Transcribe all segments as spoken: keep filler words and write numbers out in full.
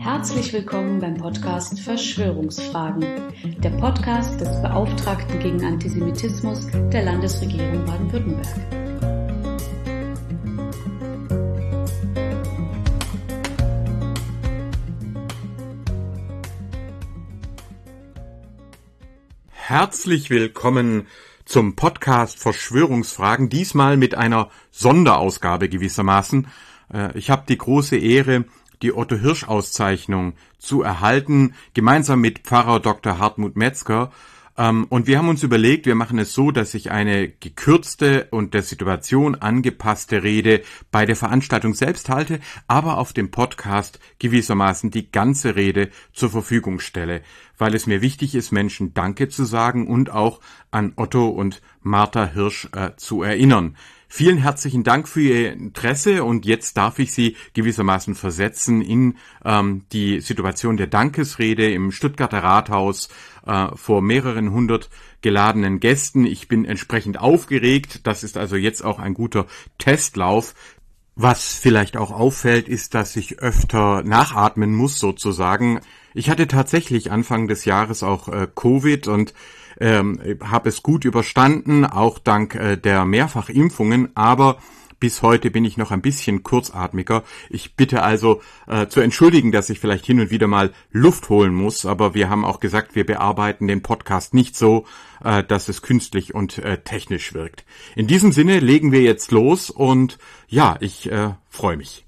Herzlich willkommen beim Podcast Verschwörungsfragen, der Podcast des Beauftragten gegen Antisemitismus der Landesregierung Baden-Württemberg. Herzlich willkommen zum Podcast Verschwörungsfragen, diesmal mit einer Sonderausgabe gewissermaßen. Ich habe die große Ehre, die Otto-Hirsch-Auszeichnung zu erhalten, gemeinsam mit Pfarrer Doktor Hartmut Metzger. Und wir haben uns überlegt, wir machen es so, dass ich eine gekürzte und der Situation angepasste Rede bei der Veranstaltung selbst halte, aber auf dem Podcast gewissermaßen die ganze Rede zur Verfügung stelle, weil es mir wichtig ist, Menschen Danke zu sagen und auch an Otto und Martha Hirsch äh, zu erinnern. Vielen herzlichen Dank für Ihr Interesse und jetzt darf ich Sie gewissermaßen versetzen in ähm, die Situation der Dankesrede im Stuttgarter Rathaus äh, vor mehreren hundert geladenen Gästen. Ich bin entsprechend aufgeregt, das ist also jetzt auch ein guter Testlauf. Was vielleicht auch auffällt, ist, dass ich öfter nachatmen muss sozusagen. Ich hatte tatsächlich Anfang des Jahres auch äh, Covid und ähm, habe es gut überstanden, auch dank äh, der Mehrfachimpfungen, aber bis heute bin ich noch ein bisschen kurzatmiger. Ich bitte also äh, zu entschuldigen, dass ich vielleicht hin und wieder mal Luft holen muss, aber wir haben auch gesagt, wir bearbeiten den Podcast nicht so, äh, dass es künstlich und äh, technisch wirkt. In diesem Sinne legen wir jetzt los und ja, ich äh, freue mich.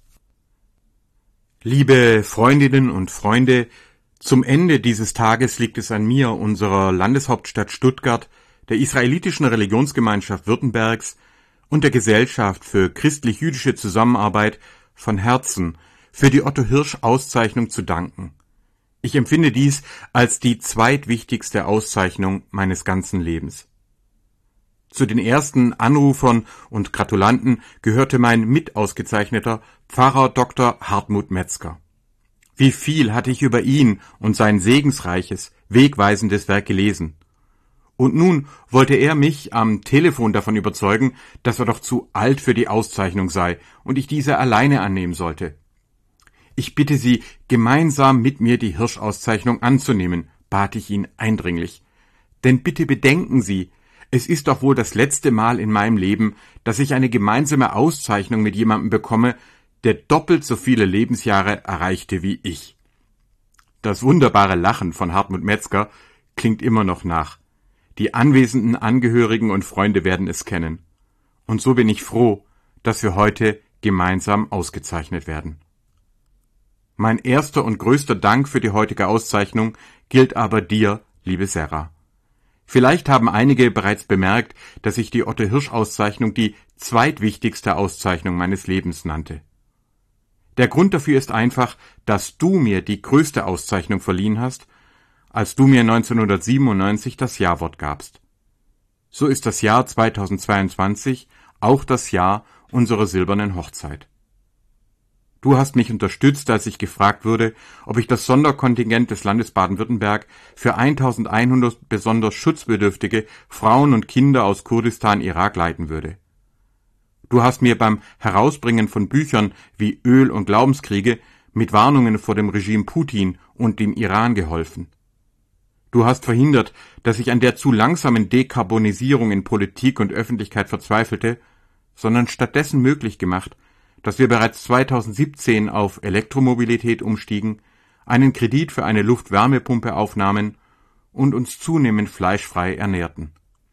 Liebe Freundinnen und Freunde, zum Ende dieses Tages liegt es an mir, unserer Landeshauptstadt Stuttgart, der israelitischen Religionsgemeinschaft Württembergs und der Gesellschaft für christlich-jüdische Zusammenarbeit von Herzen für die Otto-Hirsch-Auszeichnung zu danken. Ich empfinde dies als die zweitwichtigste Auszeichnung meines ganzen Lebens. Zu den ersten Anrufern und Gratulanten gehörte mein mitausgezeichneter Pfarrer Doktor Hartmut Metzger. Wie viel hatte ich über ihn und sein segensreiches, wegweisendes Werk gelesen. Und nun wollte er mich am Telefon davon überzeugen, dass er doch zu alt für die Auszeichnung sei und ich diese alleine annehmen sollte. Ich bitte Sie, gemeinsam mit mir die Hirsch-Auszeichnung anzunehmen, bat ich ihn eindringlich. Denn bitte bedenken Sie, es ist doch wohl das letzte Mal in meinem Leben, dass ich eine gemeinsame Auszeichnung mit jemandem bekomme, der doppelt so viele Lebensjahre erreichte wie ich. Das wunderbare Lachen von Hartmut Metzger klingt immer noch nach. Die anwesenden Angehörigen und Freunde werden es kennen. Und so bin ich froh, dass wir heute gemeinsam ausgezeichnet werden. Mein erster und größter Dank für die heutige Auszeichnung gilt aber dir, liebe Sarah. Vielleicht haben einige bereits bemerkt, dass ich die Otto-Hirsch-Auszeichnung die zweitwichtigste Auszeichnung meines Lebens nannte. Der Grund dafür ist einfach, dass du mir die größte Auszeichnung verliehen hast, als du mir neunzehnhundertsiebenundneunzig das Ja-Wort gabst. So ist das Jahr zweitausendzweiundzwanzig auch das Jahr unserer silbernen Hochzeit. Du hast mich unterstützt, als ich gefragt wurde, ob ich das Sonderkontingent des Landes Baden-Württemberg für eintausendeinhundert besonders schutzbedürftige Frauen und Kinder aus Kurdistan, Irak leiten würde. Du hast mir beim Herausbringen von Büchern wie Öl- und Glaubenskriege mit Warnungen vor dem Regime Putin und dem Iran geholfen. Du hast verhindert, dass ich an der zu langsamen Dekarbonisierung in Politik und Öffentlichkeit verzweifelte, sondern stattdessen möglich gemacht, dass wir bereits zweitausendsiebzehn auf Elektromobilität umstiegen, einen Kredit für eine Luftwärmepumpe aufnahmen und uns zunehmend fleischfrei ernährten.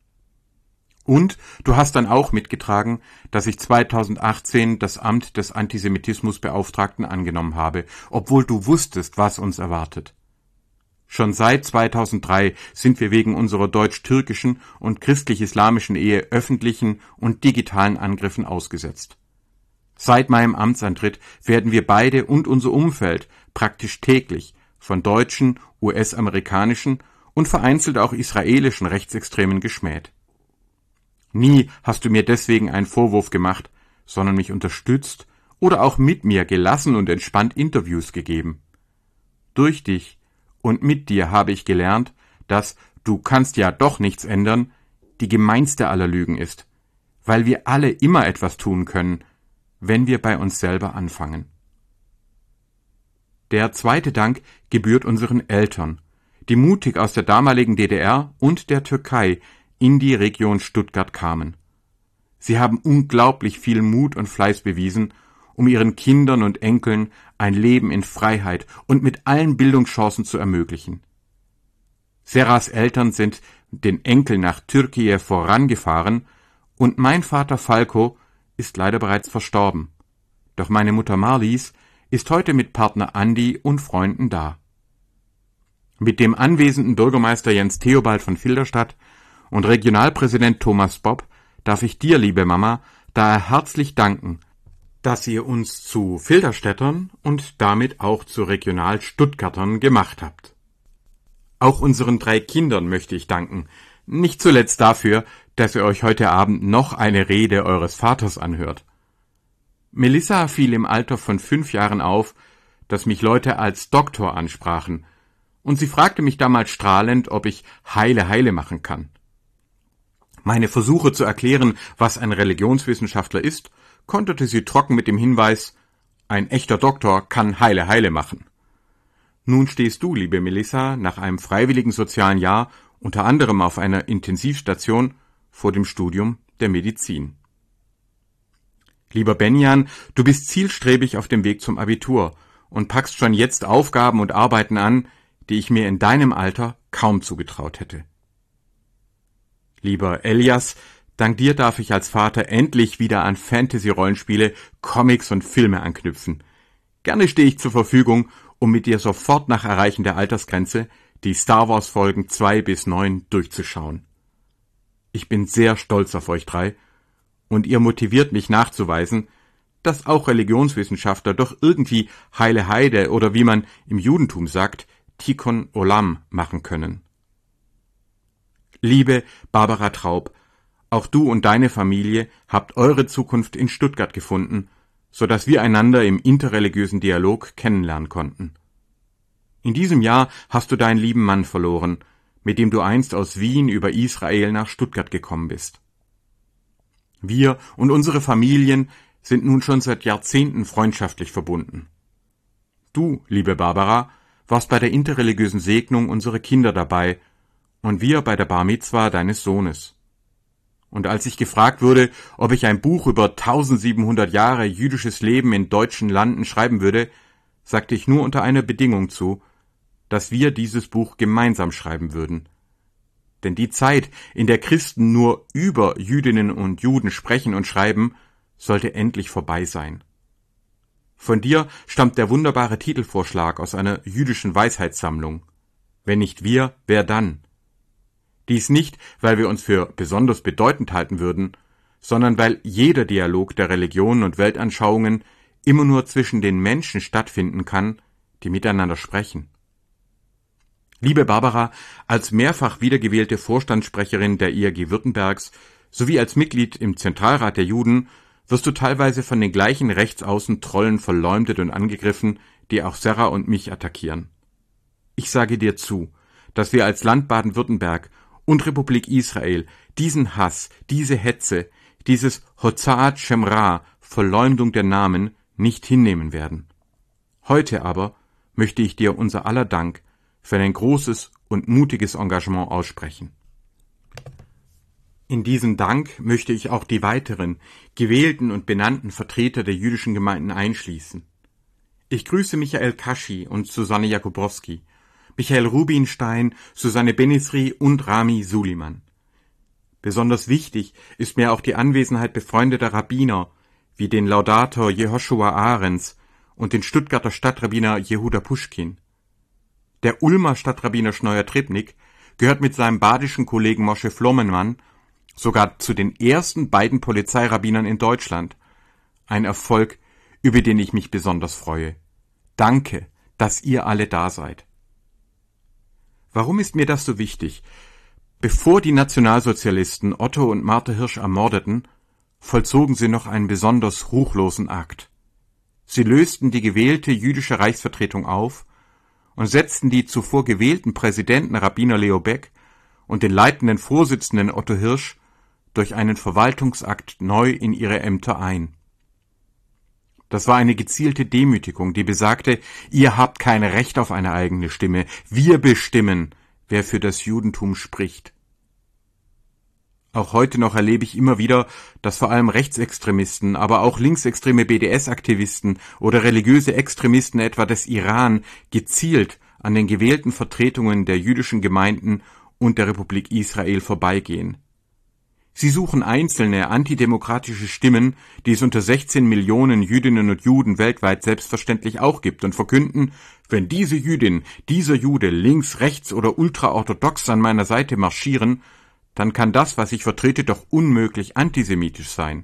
Und du hast dann auch mitgetragen, dass ich zweitausendachtzehn das Amt des Antisemitismusbeauftragten angenommen habe, obwohl du wusstest, was uns erwartet. Schon seit zweitausenddrei sind wir wegen unserer deutsch-türkischen und christlich-islamischen Ehe öffentlichen und digitalen Angriffen ausgesetzt. Seit meinem Amtsantritt werden wir beide und unser Umfeld praktisch täglich von deutschen, U S-amerikanischen und vereinzelt auch israelischen Rechtsextremen geschmäht. Nie hast du mir deswegen einen Vorwurf gemacht, sondern mich unterstützt oder auch mit mir gelassen und entspannt Interviews gegeben. Durch dich und mit dir habe ich gelernt, dass du kannst ja doch nichts ändern, die gemeinste aller Lügen ist, weil wir alle immer etwas tun können, wenn wir bei uns selber anfangen. Der zweite Dank gebührt unseren Eltern, die mutig aus der damaligen D D R und der Türkei in die Region Stuttgart kamen. Sie haben unglaublich viel Mut und Fleiß bewiesen, um ihren Kindern und Enkeln ein Leben in Freiheit und mit allen Bildungschancen zu ermöglichen. Seras Eltern sind den Enkel nach Türkei vorangefahren und mein Vater Falko ist leider bereits verstorben. Doch meine Mutter Marlies ist heute mit Partner Andi und Freunden da. Mit dem anwesenden Bürgermeister Jens Theobald von Filderstadt und Regionalpräsident Thomas Bob darf ich dir, liebe Mama, daher herzlich danken, dass ihr uns zu Filderstädtern und damit auch zu Regional-Stuttgartern gemacht habt. Auch unseren drei Kindern möchte ich danken, nicht zuletzt dafür, dass ihr euch heute Abend noch eine Rede eures Vaters anhört. Melissa fiel im Alter von fünf Jahren auf, dass mich Leute als Doktor ansprachen, und sie fragte mich damals strahlend, ob ich Heile Heile machen kann. Meine Versuche zu erklären, was ein Religionswissenschaftler ist, konterte sie trocken mit dem Hinweis, ein echter Doktor kann Heile Heile machen. Nun stehst du, liebe Melissa, nach einem freiwilligen sozialen Jahr, unter anderem auf einer Intensivstation, vor dem Studium der Medizin. Lieber Benjan, du bist zielstrebig auf dem Weg zum Abitur und packst schon jetzt Aufgaben und Arbeiten an, die ich mir in deinem Alter kaum zugetraut hätte. Lieber Elias, dank dir darf ich als Vater endlich wieder an Fantasy-Rollenspiele, Comics und Filme anknüpfen. Gerne stehe ich zur Verfügung, um mit dir sofort nach Erreichen der Altersgrenze die Star Wars Folgen zwei bis neun durchzuschauen. Ich bin sehr stolz auf euch drei und ihr motiviert mich nachzuweisen, dass auch Religionswissenschaftler doch irgendwie Heile Heide oder wie man im Judentum sagt, Tikkun Olam machen können. Liebe Barbara Traub, auch du und deine Familie habt eure Zukunft in Stuttgart gefunden, so dass wir einander im interreligiösen Dialog kennenlernen konnten. In diesem Jahr hast du deinen lieben Mann verloren, mit dem du einst aus Wien über Israel nach Stuttgart gekommen bist. Wir und unsere Familien sind nun schon seit Jahrzehnten freundschaftlich verbunden. Du, liebe Barbara, warst bei der interreligiösen Segnung unserer Kinder dabei und wir bei der Bar Mitzwa deines Sohnes. Und als ich gefragt wurde, ob ich ein Buch über tausendsiebenhundert Jahre jüdisches Leben in deutschen Landen schreiben würde, sagte ich nur unter einer Bedingung zu, dass wir dieses Buch gemeinsam schreiben würden. Denn die Zeit, in der Christen nur über Jüdinnen und Juden sprechen und schreiben, sollte endlich vorbei sein. Von dir stammt der wunderbare Titelvorschlag aus einer jüdischen Weisheitssammlung. Wenn nicht wir, wer dann? Dies nicht, weil wir uns für besonders bedeutend halten würden, sondern weil jeder Dialog der Religionen und Weltanschauungen immer nur zwischen den Menschen stattfinden kann, die miteinander sprechen. Liebe Barbara, als mehrfach wiedergewählte Vorstandssprecherin der I A G Württembergs sowie als Mitglied im Zentralrat der Juden wirst du teilweise von den gleichen Rechtsaußen-Trollen verleumdet und angegriffen, die auch Serra und mich attackieren. Ich sage dir zu, dass wir als Land Baden-Württemberg und Republik Israel diesen Hass, diese Hetze, dieses Hozaat Shemra, Verleumdung der Namen, nicht hinnehmen werden. Heute aber möchte ich dir unser aller Dank für dein großes und mutiges Engagement aussprechen. In diesen Dank möchte ich auch die weiteren, gewählten und benannten Vertreter der jüdischen Gemeinden einschließen. Ich grüße Michael Kaschi und Susanne Jakubowski, Michael Rubinstein, Susanne Benizri und Rami Suliman. Besonders wichtig ist mir auch die Anwesenheit befreundeter Rabbiner, wie den Laudator Jehoshua Ahrens und den Stuttgarter Stadtrabbiner Jehuda Puschkin. Der Ulmer Stadtrabbiner Schneuer Tribnik gehört mit seinem badischen Kollegen Moshe Flommenmann sogar zu den ersten beiden Polizeirabbinern in Deutschland. Ein Erfolg, über den ich mich besonders freue. Danke, dass ihr alle da seid. Warum ist mir das so wichtig? Bevor die Nationalsozialisten Otto und Martha Hirsch ermordeten, vollzogen sie noch einen besonders ruchlosen Akt. Sie lösten die gewählte jüdische Reichsvertretung auf und setzten die zuvor gewählten Präsidenten Rabbiner Leo Beck und den leitenden Vorsitzenden Otto Hirsch durch einen Verwaltungsakt neu in ihre Ämter ein. Das war eine gezielte Demütigung, die besagte, ihr habt kein Recht auf eine eigene Stimme, wir bestimmen, wer für das Judentum spricht. Auch heute noch erlebe ich immer wieder, dass vor allem Rechtsextremisten, aber auch linksextreme B D S-Aktivisten oder religiöse Extremisten etwa des Iran gezielt an den gewählten Vertretungen der jüdischen Gemeinden und der Republik Israel vorbeigehen. Sie suchen einzelne antidemokratische Stimmen, die es unter sechzehn Millionen Jüdinnen und Juden weltweit selbstverständlich auch gibt, und verkünden, wenn diese Jüdin, dieser Jude links, rechts oder ultraorthodox an meiner Seite marschieren, dann kann das, was ich vertrete, doch unmöglich antisemitisch sein.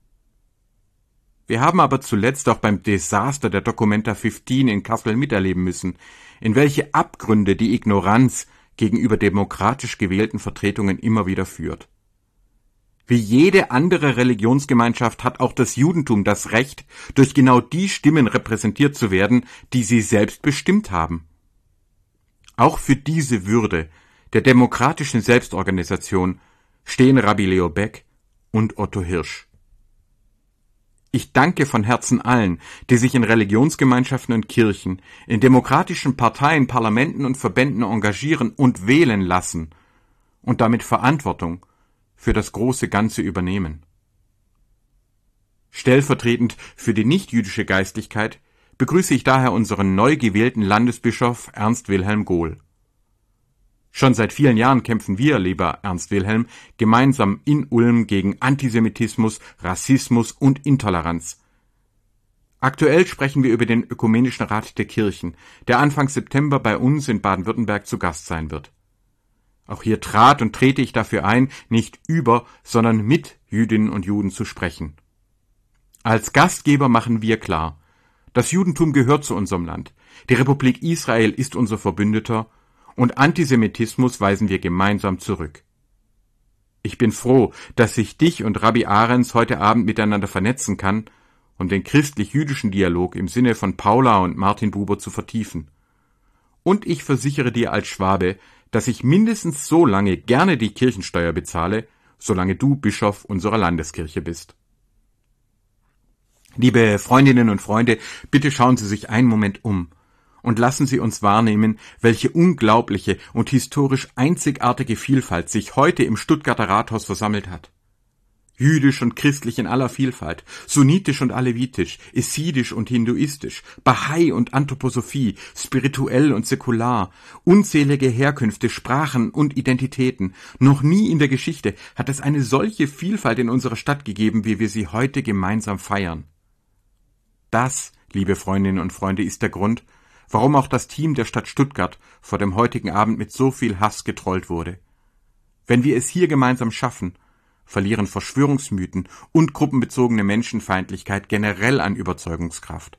Wir haben aber zuletzt auch beim Desaster der Documenta fünfzehn in Kassel miterleben müssen, in welche Abgründe die Ignoranz gegenüber demokratisch gewählten Vertretungen immer wieder führt. Wie jede andere Religionsgemeinschaft hat auch das Judentum das Recht, durch genau die Stimmen repräsentiert zu werden, die sie selbst bestimmt haben. Auch für diese Würde der demokratischen Selbstorganisation stehen Rabbi Leo Beck und Otto Hirsch. Ich danke von Herzen allen, die sich in Religionsgemeinschaften und Kirchen, in demokratischen Parteien, Parlamenten und Verbänden engagieren und wählen lassen und damit Verantwortung für das große Ganze übernehmen. Stellvertretend für die nichtjüdische Geistlichkeit begrüße ich daher unseren neu gewählten Landesbischof Ernst Wilhelm Gohl. Schon seit vielen Jahren kämpfen wir, lieber Ernst Wilhelm, gemeinsam in Ulm gegen Antisemitismus, Rassismus und Intoleranz. Aktuell sprechen wir über den Ökumenischen Rat der Kirchen, der Anfang September bei uns in Baden-Württemberg zu Gast sein wird. Auch hier trat und trete ich dafür ein, nicht über, sondern mit Jüdinnen und Juden zu sprechen. Als Gastgeber machen wir klar, das Judentum gehört zu unserem Land, die Republik Israel ist unser Verbündeter, und Antisemitismus weisen wir gemeinsam zurück. Ich bin froh, dass ich dich und Rabbi Ahrens heute Abend miteinander vernetzen kann, um den christlich-jüdischen Dialog im Sinne von Paula und Martin Buber zu vertiefen. Und ich versichere dir als Schwabe, dass ich mindestens so lange gerne die Kirchensteuer bezahle, solange du Bischof unserer Landeskirche bist. Liebe Freundinnen und Freunde, bitte schauen Sie sich einen Moment um und lassen Sie uns wahrnehmen, welche unglaubliche und historisch einzigartige Vielfalt sich heute im Stuttgarter Rathaus versammelt hat. Jüdisch und christlich in aller Vielfalt, sunnitisch und alevitisch, essidisch und hinduistisch, Bahai und Anthroposophie, spirituell und säkular, unzählige Herkünfte, Sprachen und Identitäten. Noch nie in der Geschichte hat es eine solche Vielfalt in unserer Stadt gegeben, wie wir sie heute gemeinsam feiern. Das, liebe Freundinnen und Freunde, ist der Grund, warum auch das Team der Stadt Stuttgart vor dem heutigen Abend mit so viel Hass getrollt wurde. Wenn wir es hier gemeinsam schaffen, verlieren Verschwörungsmythen und gruppenbezogene Menschenfeindlichkeit generell an Überzeugungskraft.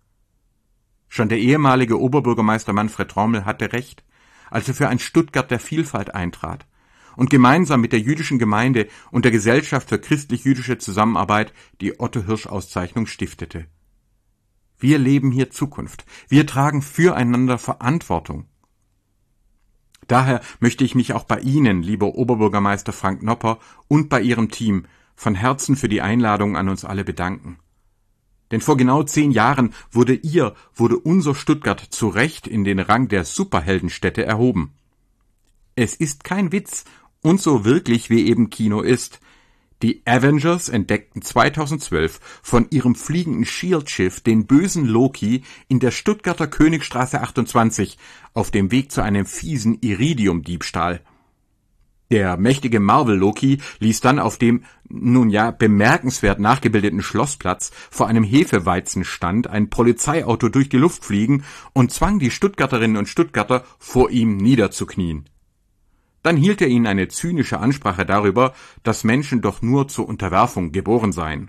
Schon der ehemalige Oberbürgermeister Manfred Rommel hatte recht, als er für ein Stuttgart der Vielfalt eintrat und gemeinsam mit der jüdischen Gemeinde und der Gesellschaft für christlich-jüdische Zusammenarbeit die Otto-Hirsch-Auszeichnung stiftete. Wir leben hier Zukunft. Wir tragen füreinander Verantwortung. Daher möchte ich mich auch bei Ihnen, lieber Oberbürgermeister Frank Nopper, und bei Ihrem Team von Herzen für die Einladung an uns alle bedanken. Denn vor genau zehn Jahren wurde ihr, wurde unser Stuttgart zu Recht in den Rang der Superheldenstädte erhoben. Es ist kein Witz und so wirklich, wie eben Kino ist. Die Avengers entdeckten zweitausendzwölf von ihrem fliegenden Shield-Schiff den bösen Loki in der Stuttgarter Königstraße achtundzwanzig auf dem Weg zu einem fiesen Iridium-Diebstahl. Der mächtige Marvel-Loki ließ dann auf dem, nun ja, bemerkenswert nachgebildeten Schlossplatz vor einem Hefeweizenstand ein Polizeiauto durch die Luft fliegen und zwang die Stuttgarterinnen und Stuttgarter, vor ihm niederzuknien. Dann hielt er ihnen eine zynische Ansprache darüber, dass Menschen doch nur zur Unterwerfung geboren seien.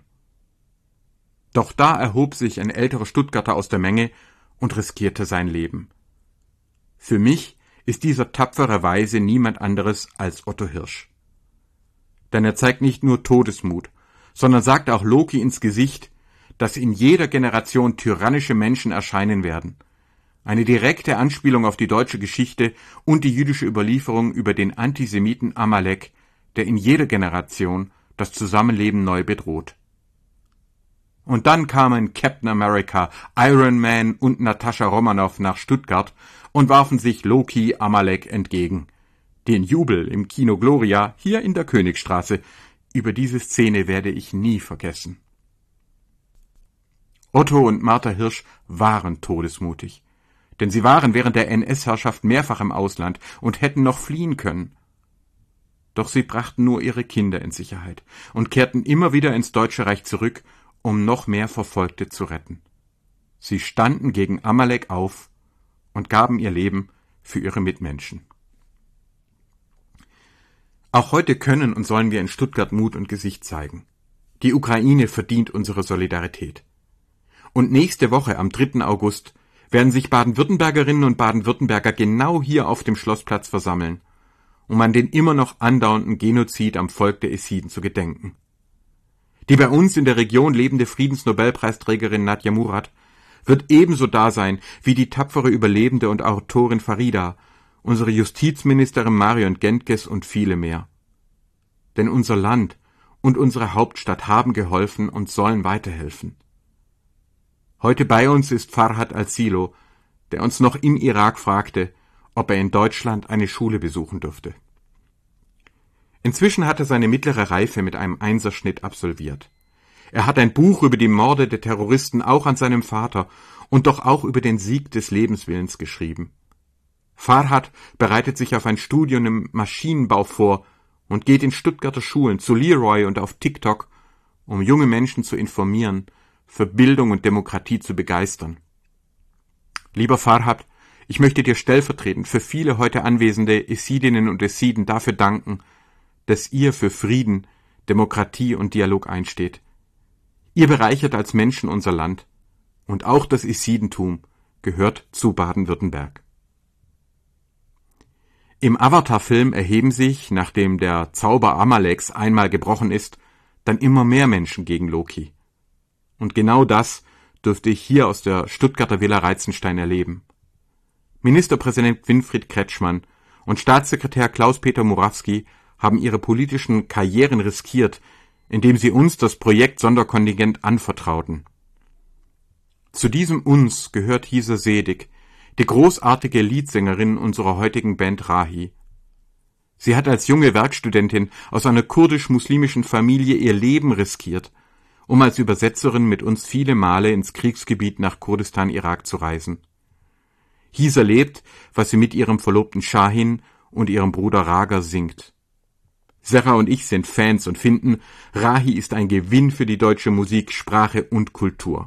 Doch da erhob sich ein älterer Stuttgarter aus der Menge und riskierte sein Leben. Für mich ist dieser tapfere Weise niemand anderes als Otto Hirsch. Denn er zeigt nicht nur Todesmut, sondern sagt auch Loki ins Gesicht, dass in jeder Generation tyrannische Menschen erscheinen werden. Eine direkte Anspielung auf die deutsche Geschichte und die jüdische Überlieferung über den Antisemiten Amalek, der in jeder Generation das Zusammenleben neu bedroht. Und dann kamen Captain America, Iron Man und Natascha Romanoff nach Stuttgart und warfen sich Loki Amalek entgegen. Den Jubel im Kino Gloria, hier in der Königstraße, über diese Szene werde ich nie vergessen. Otto und Martha Hirsch waren todesmutig, denn sie waren während der N S-Herrschaft mehrfach im Ausland und hätten noch fliehen können. Doch sie brachten nur ihre Kinder in Sicherheit und kehrten immer wieder ins Deutsche Reich zurück, um noch mehr Verfolgte zu retten. Sie standen gegen Amalek auf und gaben ihr Leben für ihre Mitmenschen. Auch heute können und sollen wir in Stuttgart Mut und Gesicht zeigen. Die Ukraine verdient unsere Solidarität. Und nächste Woche, am dritten August, werden sich Baden-Württembergerinnen und Baden-Württemberger genau hier auf dem Schlossplatz versammeln, um an den immer noch andauernden Genozid am Volk der Jesiden zu gedenken. Die bei uns in der Region lebende Friedensnobelpreisträgerin Nadja Murad wird ebenso da sein wie die tapfere Überlebende und Autorin Farida, unsere Justizministerin Marion Gentges und viele mehr. Denn unser Land und unsere Hauptstadt haben geholfen und sollen weiterhelfen. Heute bei uns ist Farhad Al-Silo, der uns noch im Irak fragte, ob er in Deutschland eine Schule besuchen dürfte. Inzwischen hat er seine mittlere Reife mit einem Einserschnitt absolviert. Er hat ein Buch über die Morde der Terroristen auch an seinem Vater und doch auch über den Sieg des Lebenswillens geschrieben. Farhad bereitet sich auf ein Studium im Maschinenbau vor und geht in Stuttgarter Schulen zu Leroy und auf TikTok, um junge Menschen zu informieren, für Bildung und Demokratie zu begeistern. Lieber Farhad, ich möchte dir stellvertretend für viele heute anwesende Jesidinnen und Jesiden dafür danken, dass ihr für Frieden, Demokratie und Dialog einsteht. Ihr bereichert als Menschen unser Land und auch das Jesidentum gehört zu Baden-Württemberg. Im Avatar-Film erheben sich, nachdem der Zauber Amaleks einmal gebrochen ist, dann immer mehr Menschen gegen Loki. Und genau das dürfte ich hier aus der Stuttgarter Villa Reitzenstein erleben. Ministerpräsident Winfried Kretschmann und Staatssekretär Klaus-Peter Morawski haben ihre politischen Karrieren riskiert, indem sie uns das Projekt Sonderkontingent anvertrauten. Zu diesem Uns gehört Hisa Sedig, die großartige Leadsängerin unserer heutigen Band Rahi. Sie hat als junge Werkstudentin aus einer kurdisch-muslimischen Familie ihr Leben riskiert, um als Übersetzerin mit uns viele Male ins Kriegsgebiet nach Kurdistan, Irak zu reisen. Hisa lebt, was sie mit ihrem Verlobten Shahin und ihrem Bruder Raga singt. Serra und ich sind Fans und finden, Rahi ist ein Gewinn für die deutsche Musik, Sprache und Kultur.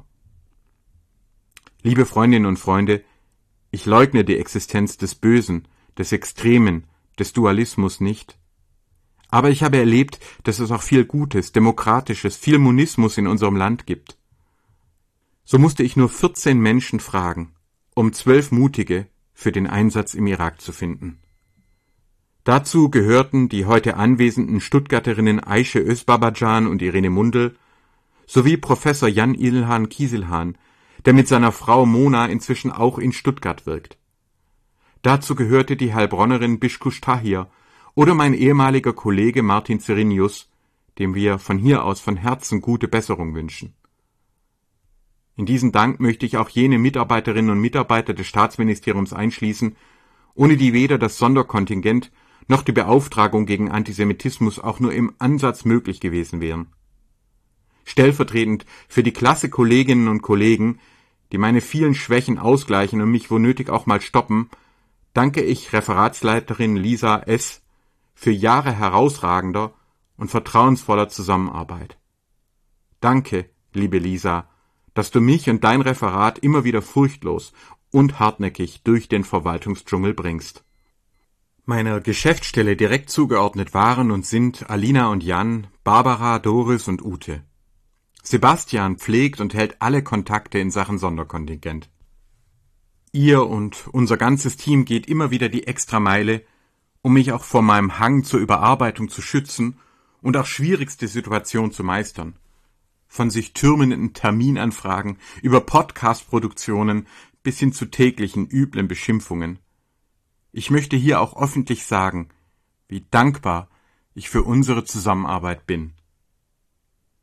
Liebe Freundinnen und Freunde, ich leugne die Existenz des Bösen, des Extremen, des Dualismus nicht. Aber ich habe erlebt, dass es auch viel Gutes, Demokratisches, viel Monismus in unserem Land gibt. So musste ich nur vierzehn Menschen fragen, um zwölf Mutige für den Einsatz im Irak zu finden. Dazu gehörten die heute anwesenden Stuttgarterinnen Aische Özbabacan und Irene Mundel sowie Professor Jan Ilhan Kiesilhan, der mit seiner Frau Mona inzwischen auch in Stuttgart wirkt. Dazu gehörte die Heilbronnerin Bishkush Tahir oder mein ehemaliger Kollege Martin Zerinius, dem wir von hier aus von Herzen gute Besserung wünschen. In diesen Dank möchte ich auch jene Mitarbeiterinnen und Mitarbeiter des Staatsministeriums einschließen, ohne die weder das Sonderkontingent noch die Beauftragung gegen Antisemitismus auch nur im Ansatz möglich gewesen wären. Stellvertretend für die klasse Kolleginnen und Kollegen, die meine vielen Schwächen ausgleichen und mich wo nötig auch mal stoppen, danke ich Referatsleiterin Lisa S. für Jahre herausragender und vertrauensvoller Zusammenarbeit. Danke, liebe Lisa, dass du mich und dein Referat immer wieder furchtlos und hartnäckig durch den Verwaltungsdschungel bringst. Meiner Geschäftsstelle direkt zugeordnet waren und sind Alina und Jan, Barbara, Doris und Ute. Sebastian pflegt und hält alle Kontakte in Sachen Sonderkontingent. Ihr und unser ganzes Team geht immer wieder die Extrameile, um mich auch vor meinem Hang zur Überarbeitung zu schützen und auch schwierigste Situationen zu meistern. Von sich türmenden Terminanfragen über Podcast-Produktionen bis hin zu täglichen üblen Beschimpfungen. Ich möchte hier auch öffentlich sagen, wie dankbar ich für unsere Zusammenarbeit bin.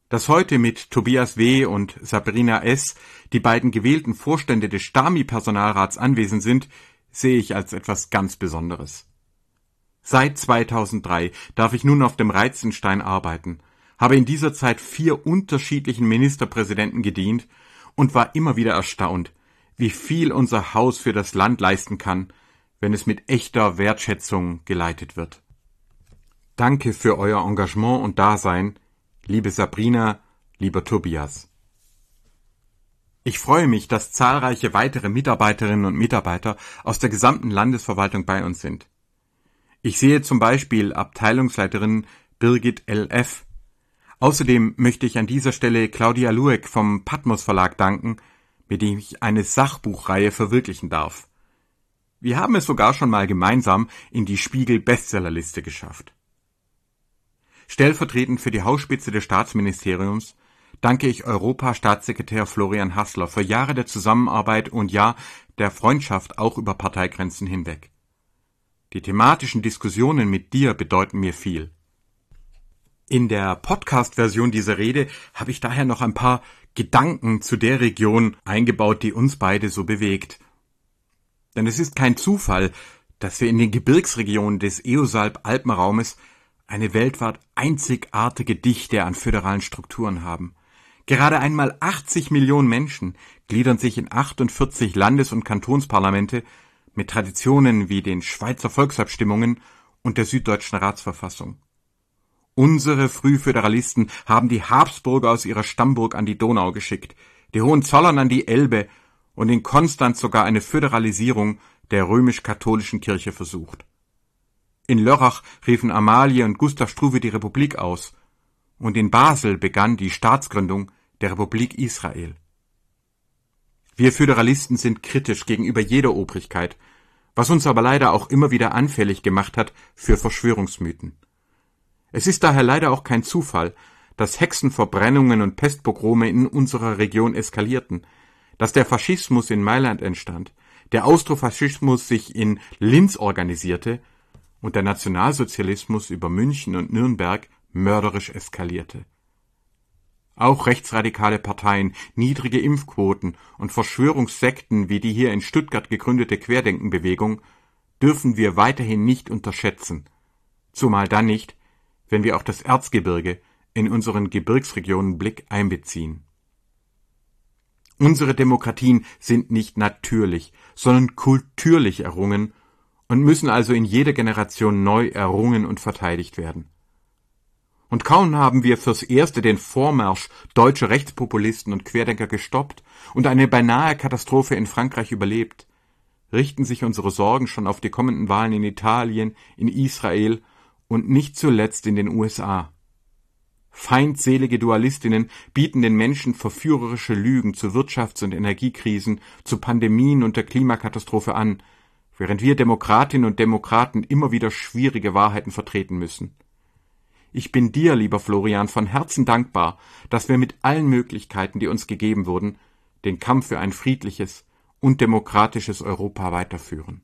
Dass heute mit Tobias W. und Sabrina S. die beiden gewählten Vorstände des Stami-Personalrats anwesend sind, sehe ich als etwas ganz Besonderes. Seit zweitausenddrei darf ich nun auf dem Reizenstein arbeiten, habe in dieser Zeit vier unterschiedlichen Ministerpräsidenten gedient und war immer wieder erstaunt, wie viel unser Haus für das Land leisten kann, wenn es mit echter Wertschätzung geleitet wird. Danke für euer Engagement und Dasein, liebe Sabrina, lieber Tobias. Ich freue mich, dass zahlreiche weitere Mitarbeiterinnen und Mitarbeiter aus der gesamten Landesverwaltung bei uns sind. Ich sehe zum Beispiel Abteilungsleiterin Birgit L F. Außerdem möchte ich an dieser Stelle Claudia Lueck vom Patmos Verlag danken, mit dem ich eine Sachbuchreihe verwirklichen darf. Wir haben es sogar schon mal gemeinsam in die Spiegel-Bestsellerliste geschafft. Stellvertretend für die Hausspitze des Staatsministeriums danke ich Europa-Staatssekretär Florian Hassler für Jahre der Zusammenarbeit und ja, der Freundschaft auch über Parteigrenzen hinweg. Die thematischen Diskussionen mit dir bedeuten mir viel. In der Podcast-Version dieser Rede habe ich daher noch ein paar Gedanken zu der Region eingebaut, die uns beide so bewegt. Denn es ist kein Zufall, dass wir in den Gebirgsregionen des Eosalp-Alpenraumes eine weltweit einzigartige Dichte an föderalen Strukturen haben. Gerade einmal achtzig Millionen Menschen gliedern sich in achtundvierzig Landes- und Kantonsparlamente mit Traditionen wie den Schweizer Volksabstimmungen und der Süddeutschen Ratsverfassung. Unsere Frühföderalisten haben die Habsburger aus ihrer Stammburg an die Donau geschickt, die Hohenzollern an die Elbe und in Konstanz sogar eine Föderalisierung der römisch-katholischen Kirche versucht. In Lörrach riefen Amalie und Gustav Struve die Republik aus, und in Basel begann die Staatsgründung der Republik Israel. Wir Föderalisten sind kritisch gegenüber jeder Obrigkeit, was uns aber leider auch immer wieder anfällig gemacht hat für Verschwörungsmythen. Es ist daher leider auch kein Zufall, dass Hexenverbrennungen und Pestpogrome in unserer Region eskalierten, dass der Faschismus in Mailand entstand, der Austrofaschismus sich in Linz organisierte und der Nationalsozialismus über München und Nürnberg mörderisch eskalierte. Auch rechtsradikale Parteien, niedrige Impfquoten und Verschwörungssekten wie die hier in Stuttgart gegründete Querdenkenbewegung dürfen wir weiterhin nicht unterschätzen, zumal dann nicht, wenn wir auch das Erzgebirge in unseren Gebirgsregionen Blick einbeziehen. Unsere Demokratien sind nicht natürlich, sondern kulturlich errungen und müssen also in jeder Generation neu errungen und verteidigt werden. Und kaum haben wir fürs Erste den Vormarsch deutscher Rechtspopulisten und Querdenker gestoppt und eine beinahe Katastrophe in Frankreich überlebt, richten sich unsere Sorgen schon auf die kommenden Wahlen in Italien, in Israel und nicht zuletzt in den U S A. Feindselige Dualistinnen bieten den Menschen verführerische Lügen zu Wirtschafts- und Energiekrisen, zu Pandemien und der Klimakatastrophe an, während wir Demokratinnen und Demokraten immer wieder schwierige Wahrheiten vertreten müssen. Ich bin dir, lieber Florian, von Herzen dankbar, dass wir mit allen Möglichkeiten, die uns gegeben wurden, den Kampf für ein friedliches und demokratisches Europa weiterführen.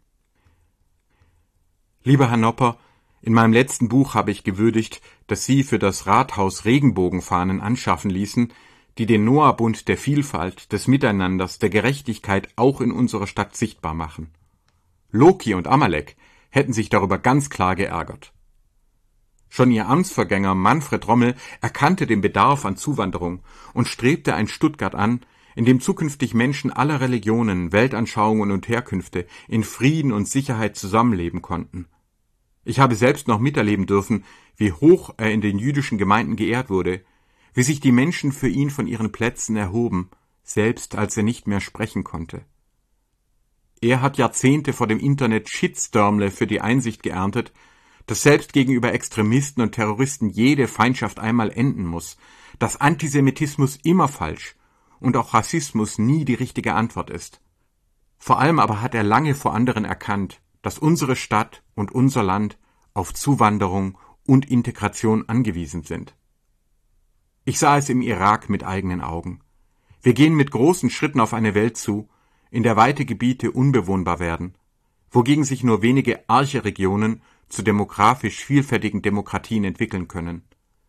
Lieber Herr Nopper, in meinem letzten Buch habe ich gewürdigt, dass Sie für das Rathaus Regenbogenfahnen anschaffen ließen, die den Noah-Bund der Vielfalt, des Miteinanders, der Gerechtigkeit auch in unserer Stadt sichtbar machen. Loki und Amalek hätten sich darüber ganz klar geärgert. Schon ihr Amtsvergänger Manfred Rommel erkannte den Bedarf an Zuwanderung und strebte ein Stuttgart an, in dem zukünftig Menschen aller Religionen, Weltanschauungen und Herkünfte in Frieden und Sicherheit zusammenleben konnten. Ich habe selbst noch miterleben dürfen, wie hoch er in den jüdischen Gemeinden geehrt wurde, wie sich die Menschen für ihn von ihren Plätzen erhoben, selbst als er nicht mehr sprechen konnte. Er hat Jahrzehnte vor dem Internet Shitstormle für die Einsicht geerntet, dass selbst gegenüber Extremisten und Terroristen jede Feindschaft einmal enden muss, dass Antisemitismus immer falsch und auch Rassismus nie die richtige Antwort ist. Vor allem aber hat er lange vor anderen erkannt, dass unsere Stadt und unser Land auf Zuwanderung und Integration angewiesen sind. Ich sah es im Irak mit eigenen Augen. Wir gehen mit großen Schritten auf eine Welt zu, in der weite Gebiete unbewohnbar werden, wogegen sich nur wenige arche Regionen zu demografisch vielfältigen Demokratien entwickeln können.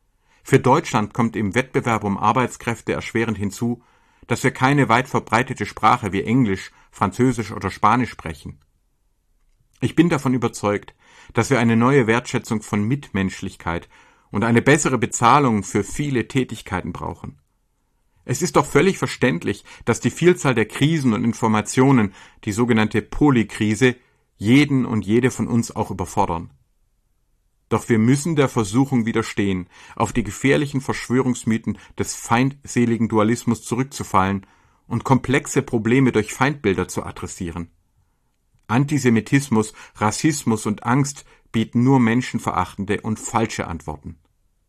Für Deutschland kommt im Wettbewerb um Arbeitskräfte erschwerend hinzu, dass wir keine weit verbreitete Sprache wie Englisch, Französisch oder Spanisch sprechen. Ich bin davon überzeugt, dass wir eine neue Wertschätzung von Mitmenschlichkeit und eine bessere Bezahlung für viele Tätigkeiten brauchen. Es ist doch völlig verständlich, dass die Vielzahl der Krisen und Informationen, die sogenannte Polykrise, jeden und jede von uns auch überfordern. Doch wir müssen der Versuchung widerstehen, auf die gefährlichen Verschwörungsmythen des feindseligen Dualismus zurückzufallen und komplexe Probleme durch Feindbilder zu adressieren. Antisemitismus, Rassismus und Angst bieten nur menschenverachtende und falsche Antworten.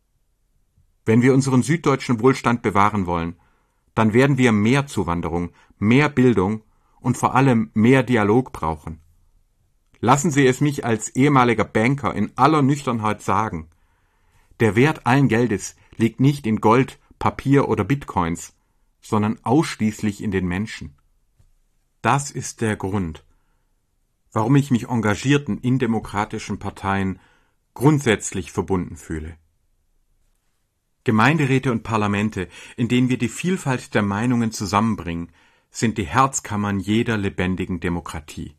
Wenn wir unseren süddeutschen Wohlstand bewahren wollen, dann werden wir mehr Zuwanderung, mehr Bildung und vor allem mehr Dialog brauchen. Lassen Sie es mich als ehemaliger Banker in aller Nüchternheit sagen: Der Wert allen Geldes liegt nicht in Gold, Papier oder Bitcoins, sondern ausschließlich in den Menschen. Das ist der Grund, warum ich mich engagierten in demokratischen Parteien grundsätzlich verbunden fühle. Gemeinderäte und Parlamente, in denen wir die Vielfalt der Meinungen zusammenbringen, sind die Herzkammern jeder lebendigen Demokratie.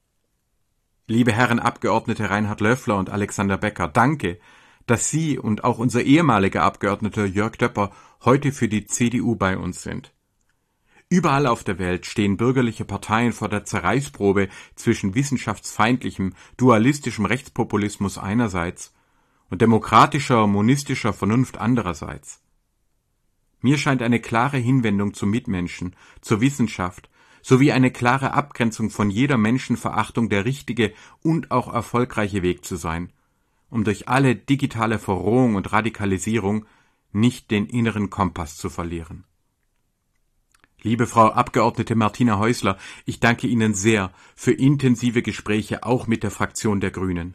Liebe Herren Abgeordnete Reinhard Löffler und Alexander Becker, danke, dass Sie und auch unser ehemaliger Abgeordneter Jörg Döpper heute für die C D U bei uns sind. Überall auf der Welt stehen bürgerliche Parteien vor der Zerreißprobe zwischen wissenschaftsfeindlichem, dualistischem Rechtspopulismus einerseits und demokratischer, monistischer Vernunft andererseits. Mir scheint eine klare Hinwendung zum Mitmenschen, zur Wissenschaft, sowie eine klare Abgrenzung von jeder Menschenverachtung der richtige und auch erfolgreiche Weg zu sein, um durch alle digitale Verrohung und Radikalisierung nicht den inneren Kompass zu verlieren. Liebe Frau Abgeordnete Martina Häusler, ich danke Ihnen sehr für intensive Gespräche auch mit der Fraktion der Grünen.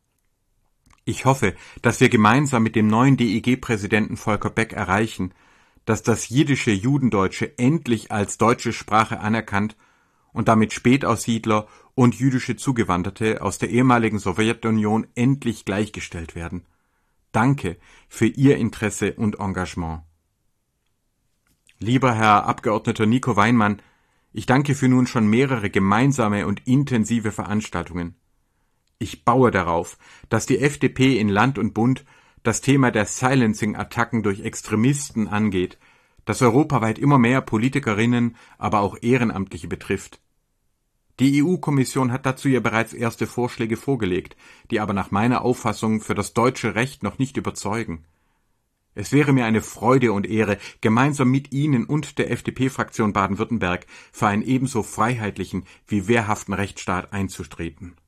Ich hoffe, dass wir gemeinsam mit dem neuen D I G-Präsidenten Volker Beck erreichen, dass das jiddische Judendeutsche endlich als deutsche Sprache anerkannt und damit Spätaussiedler und jüdische Zugewanderte aus der ehemaligen Sowjetunion endlich gleichgestellt werden. Danke für Ihr Interesse und Engagement. Lieber Herr Abgeordneter Nico Weinmann, ich danke für nun schon mehrere gemeinsame und intensive Veranstaltungen. Ich baue darauf, dass die F D P in Land und Bund das Thema der Silencing-Attacken durch Extremisten angeht, das europaweit immer mehr Politikerinnen, aber auch Ehrenamtliche betrifft. Die E U-Kommission hat dazu ja bereits erste Vorschläge vorgelegt, die aber nach meiner Auffassung für das deutsche Recht noch nicht überzeugen. Es wäre mir eine Freude und Ehre, gemeinsam mit Ihnen und der F D P-Fraktion Baden-Württemberg für einen ebenso freiheitlichen wie wehrhaften Rechtsstaat einzutreten.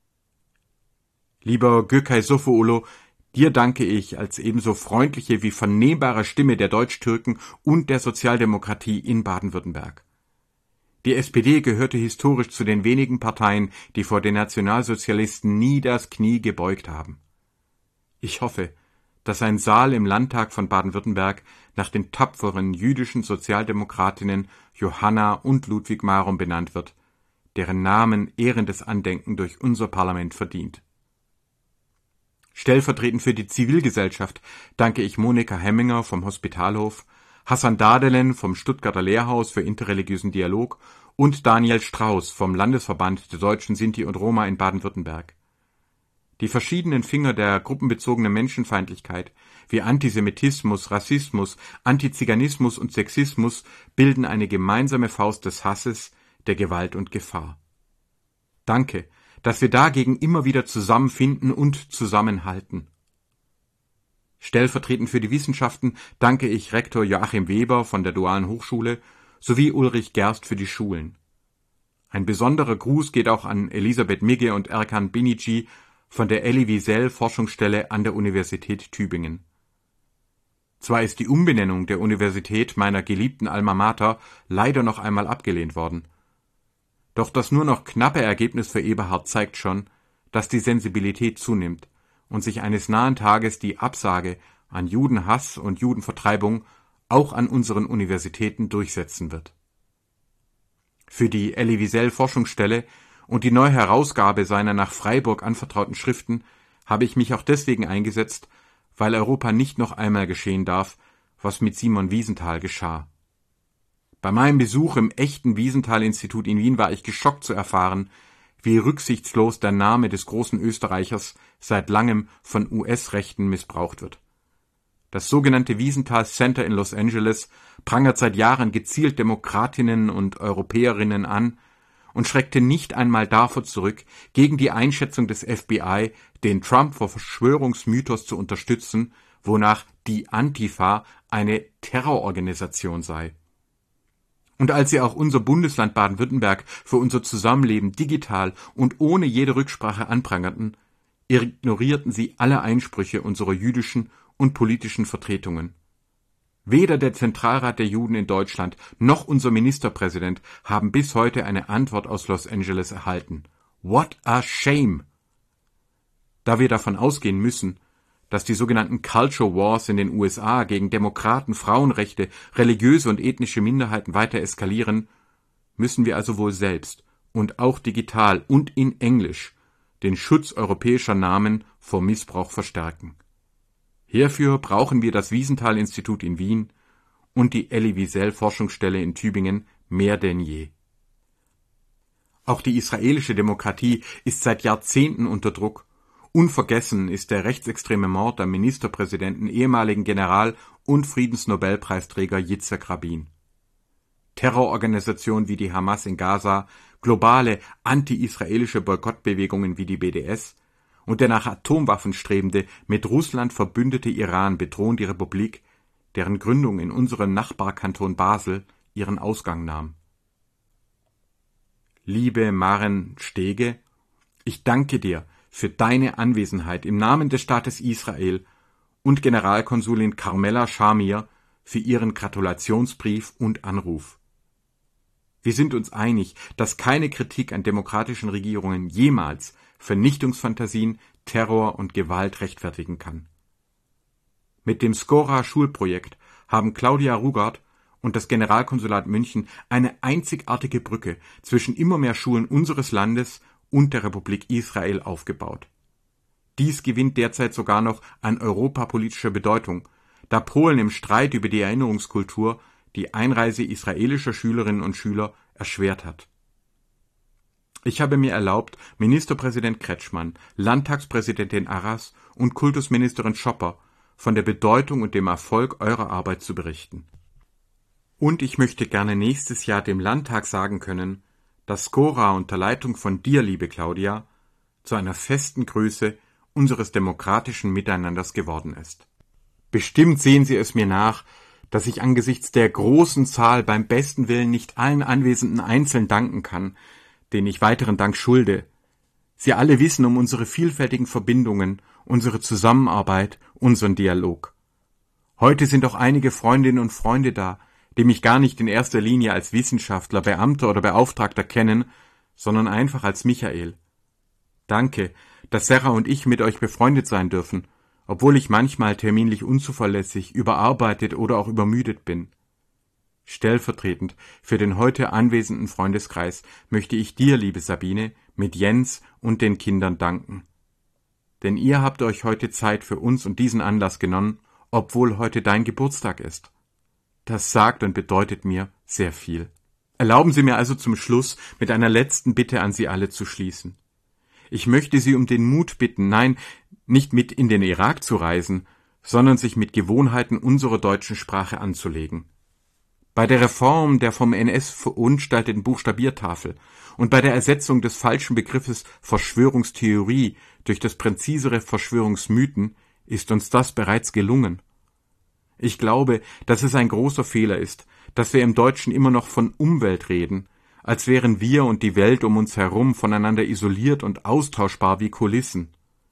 Lieber Gökay Sofooğlu, dir danke ich als ebenso freundliche wie vernehmbare Stimme der Deutsch-Türken und der Sozialdemokratie in Baden-Württemberg. Die S P D gehörte historisch zu den wenigen Parteien, die vor den Nationalsozialisten nie das Knie gebeugt haben. Ich hoffe, dass ein Saal im Landtag von Baden-Württemberg nach den tapferen jüdischen Sozialdemokratinnen Johanna und Ludwig Marum benannt wird, deren Namen ehrendes Andenken durch unser Parlament verdient. Stellvertretend für die Zivilgesellschaft danke ich Monika Hemminger vom Hospitalhof, Hassan Dadelen vom Stuttgarter Lehrhaus für interreligiösen Dialog und Daniel Strauß vom Landesverband der Deutschen Sinti und Roma in Baden-Württemberg. Die verschiedenen Finger der gruppenbezogenen Menschenfeindlichkeit wie Antisemitismus, Rassismus, Antiziganismus und Sexismus bilden eine gemeinsame Faust des Hasses, der Gewalt und Gefahr. Danke, dass wir dagegen immer wieder zusammenfinden und zusammenhalten. Stellvertretend für die Wissenschaften danke ich Rektor Joachim Weber von der Dualen Hochschule sowie Ulrich Gerst für die Schulen. Ein besonderer Gruß geht auch an Elisabeth Migge und Erkan Binici von der Elie Wiesel Forschungsstelle an der Universität Tübingen. Zwar ist die Umbenennung der Universität meiner geliebten Alma Mater leider noch einmal abgelehnt worden, doch das nur noch knappe Ergebnis für Eberhard zeigt schon, dass die Sensibilität zunimmt und sich eines nahen Tages die Absage an Judenhass und Judenvertreibung auch an unseren Universitäten durchsetzen wird. Für die Elie Wiesel Forschungsstelle und die Neuherausgabe seiner nach Freiburg anvertrauten Schriften habe ich mich auch deswegen eingesetzt, weil Europa nicht noch einmal geschehen darf, was mit Simon Wiesenthal geschah. Bei meinem Besuch im echten Wiesenthal-Institut in Wien war ich geschockt zu erfahren, wie rücksichtslos der Name des großen Österreichers seit langem von U S-Rechten missbraucht wird. Das sogenannte Wiesenthal Center in Los Angeles prangert seit Jahren gezielt Demokratinnen und Europäerinnen an und schreckte nicht einmal davor zurück, gegen die Einschätzung des F B I, den Trump vor Verschwörungsmythos zu unterstützen, wonach die Antifa eine Terrororganisation sei. Und als sie auch unser Bundesland Baden-Württemberg für unser Zusammenleben digital und ohne jede Rücksprache anprangerten, ignorierten sie alle Einsprüche unserer jüdischen und politischen Vertretungen. Weder der Zentralrat der Juden in Deutschland noch unser Ministerpräsident haben bis heute eine Antwort aus Los Angeles erhalten. What a shame! Da wir davon ausgehen müssen, dass die sogenannten Culture Wars in den U S A gegen Demokraten, Frauenrechte, religiöse und ethnische Minderheiten weiter eskalieren, müssen wir also wohl selbst und auch digital und in Englisch den Schutz europäischer Namen vor Missbrauch verstärken. Hierfür brauchen wir das Wiesenthal-Institut in Wien und die Elie Wiesel-Forschungsstelle in Tübingen mehr denn je. Auch die israelische Demokratie ist seit Jahrzehnten unter Druck. Unvergessen ist der rechtsextreme Mord am Ministerpräsidenten, ehemaligen General und Friedensnobelpreisträger Yitzhak Rabin. Terrororganisationen wie die Hamas in Gaza, globale anti-israelische Boykottbewegungen wie die B D S und der nach Atomwaffen strebende, mit Russland verbündete Iran bedrohen die Republik, deren Gründung in unserem Nachbarkanton Basel ihren Ausgang nahm. Liebe Maren Stege, ich danke dir für deine Anwesenheit im Namen des Staates Israel und Generalkonsulin Carmela Schamir für ihren Gratulationsbrief und Anruf. Wir sind uns einig, dass keine Kritik an demokratischen Regierungen jemals Vernichtungsfantasien, Terror und Gewalt rechtfertigen kann. Mit dem Skora-Schulprojekt haben Claudia Rugard und das Generalkonsulat München eine einzigartige Brücke zwischen immer mehr Schulen unseres Landes und der Republik Israel aufgebaut. Dies gewinnt derzeit sogar noch an europapolitischer Bedeutung, da Polen im Streit über die Erinnerungskultur die Einreise israelischer Schülerinnen und Schüler erschwert hat. Ich habe mir erlaubt, Ministerpräsident Kretschmann, Landtagspräsidentin Arras und Kultusministerin Schopper von der Bedeutung und dem Erfolg eurer Arbeit zu berichten. Und ich möchte gerne nächstes Jahr dem Landtag sagen können, dass Skora unter Leitung von dir, liebe Claudia, zu einer festen Größe unseres demokratischen Miteinanders geworden ist. Bestimmt sehen Sie es mir nach, dass ich angesichts der großen Zahl beim besten Willen nicht allen Anwesenden einzeln danken kann, denen ich weiteren Dank schulde. Sie alle wissen um unsere vielfältigen Verbindungen, unsere Zusammenarbeit, unseren Dialog. Heute sind auch einige Freundinnen und Freunde da, die mich gar nicht in erster Linie als Wissenschaftler, Beamter oder Beauftragter kennen, sondern einfach als Michael. Danke, dass Sarah und ich mit euch befreundet sein dürfen, obwohl ich manchmal terminlich unzuverlässig, überarbeitet oder auch übermüdet bin. Stellvertretend für den heute anwesenden Freundeskreis möchte ich dir, liebe Sabine, mit Jens und den Kindern danken. Denn ihr habt euch heute Zeit für uns und diesen Anlass genommen, obwohl heute dein Geburtstag ist. Das sagt und bedeutet mir sehr viel. Erlauben Sie mir also zum Schluss mit einer letzten Bitte an Sie alle zu schließen. Ich möchte Sie um den Mut bitten, nein, nicht mit in den Irak zu reisen, sondern sich mit Gewohnheiten unserer deutschen Sprache anzulegen. Bei der Reform der vom N S verunstalteten Buchstabiertafel und bei der Ersetzung des falschen Begriffes Verschwörungstheorie durch das präzisere Verschwörungsmythen ist uns das bereits gelungen. Ich glaube, dass es ein großer Fehler ist, dass wir im Deutschen immer noch von Umwelt reden, als wären wir und die Welt um uns herum voneinander isoliert und austauschbar wie Kulissen.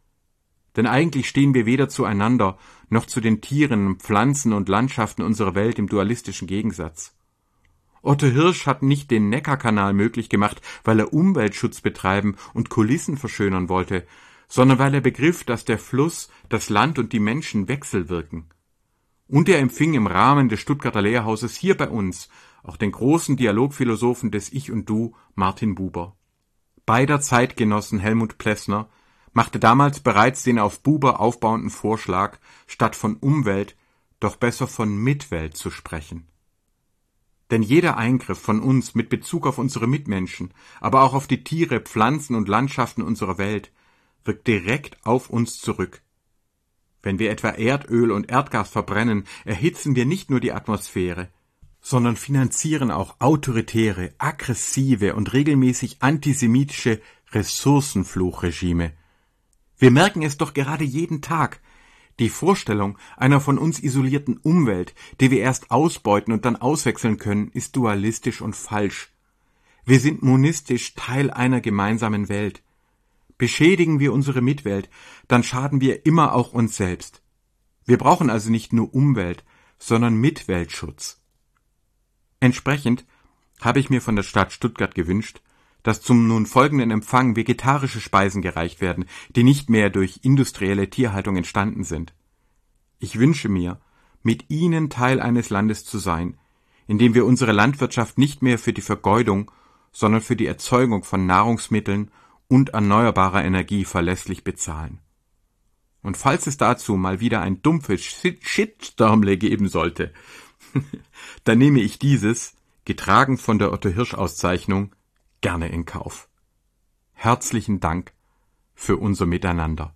Denn eigentlich stehen wir weder zueinander noch zu den Tieren, Pflanzen und Landschaften unserer Welt im dualistischen Gegensatz. Otto Hirsch hat nicht den Neckarkanal möglich gemacht, weil er Umweltschutz betreiben und Kulissen verschönern wollte, sondern weil er begriff, dass der Fluss, das Land und die Menschen wechselwirken. Und er empfing im Rahmen des Stuttgarter Lehrhauses hier bei uns auch den großen Dialogphilosophen des Ich und Du, Martin Buber. Beider Zeitgenossen Helmut Plessner, machte damals bereits den auf Buber aufbauenden Vorschlag, statt von Umwelt doch besser von Mitwelt zu sprechen. Denn jeder Eingriff von uns mit Bezug auf unsere Mitmenschen, aber auch auf die Tiere, Pflanzen und Landschaften unserer Welt, wirkt direkt auf uns zurück. Wenn wir etwa Erdöl und Erdgas verbrennen, erhitzen wir nicht nur die Atmosphäre, sondern finanzieren auch autoritäre, aggressive und regelmäßig antisemitische Ressourcenfluchregime. Wir merken es doch gerade jeden Tag. Die Vorstellung einer von uns isolierten Umwelt, die wir erst ausbeuten und dann auswechseln können, ist dualistisch und falsch. Wir sind monistisch Teil einer gemeinsamen Welt. Beschädigen wir unsere Mitwelt, dann schaden wir immer auch uns selbst. Wir brauchen also nicht nur Umwelt, sondern Mitweltschutz. Entsprechend habe ich mir von der Stadt Stuttgart gewünscht, dass zum nun folgenden Empfang vegetarische Speisen gereicht werden, die nicht mehr durch industrielle Tierhaltung entstanden sind. Ich wünsche mir, mit Ihnen Teil eines Landes zu sein, in dem wir unsere Landwirtschaft nicht mehr für die Vergeudung, sondern für die Erzeugung von Nahrungsmitteln und erneuerbarer Energie verlässlich bezahlen. Und falls es dazu mal wieder ein dumpfes Shitstormle geben sollte, dann nehme ich dieses, getragen von der Otto-Hirsch-Auszeichnung, gerne in Kauf. Herzlichen Dank für unser Miteinander.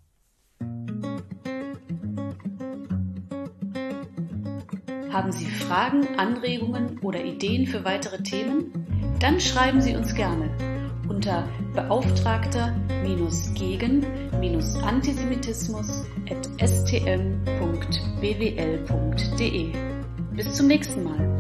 Haben Sie Fragen, Anregungen oder Ideen für weitere Themen? Dann schreiben Sie uns gerne unter beauftragter gegen Antisemitismus at s t m punkt b w l punkt d e. Bis zum nächsten Mal.